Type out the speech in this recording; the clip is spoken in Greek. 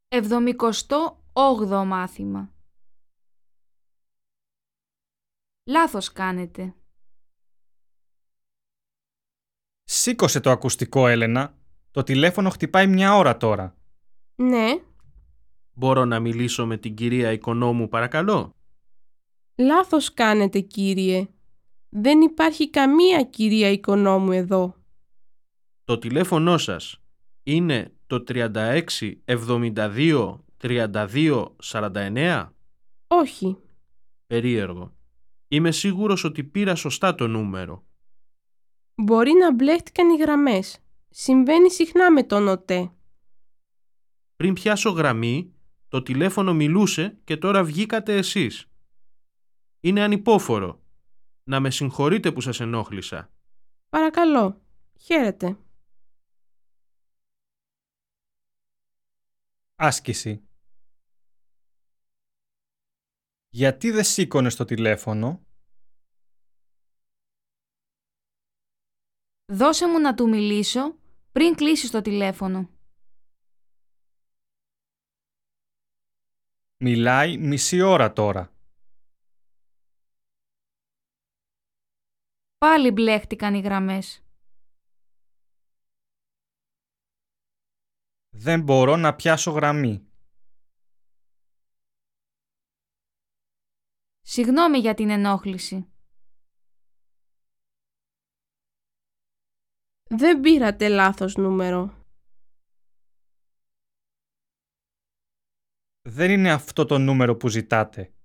78ο μάθημα. Λάθος κάνετε. Σήκωσε το ακουστικό, Έλενα. Το τηλέφωνο χτυπάει 1 ώρα τώρα. Ναι. Μπορώ να μιλήσω με την κυρία Οικονόμου, παρακαλώ? Λάθος κάνετε, κύριε. Δεν υπάρχει καμία κυρία Οικονόμου εδώ. Το τηλέφωνό σας είναι το 36 72 32 49? Όχι. Περίεργο. Είμαι σίγουρος ότι πήρα σωστά το νούμερο. Μπορεί να μπλέχτηκαν οι γραμμές. Συμβαίνει συχνά με τον ΟΤΕ. Πριν πιάσω γραμμή, το τηλέφωνο μιλούσε και τώρα βγήκατε εσείς. Είναι ανυπόφορο. Να με συγχωρείτε που σας ενόχλησα. Παρακαλώ. Χαίρετε. Άσκηση. Γιατί δεν σήκωνες το τηλέφωνο? Δώσε μου να του μιλήσω πριν κλείσεις το τηλέφωνο. Μιλάει μισή ώρα τώρα. Πάλι μπλέχτηκαν οι γραμμές. Δεν μπορώ να πιάσω γραμμή. Συγγνώμη για την ενόχληση. Δεν πήρατε λάθος νούμερο. Δεν είναι αυτό το νούμερο που ζητάτε.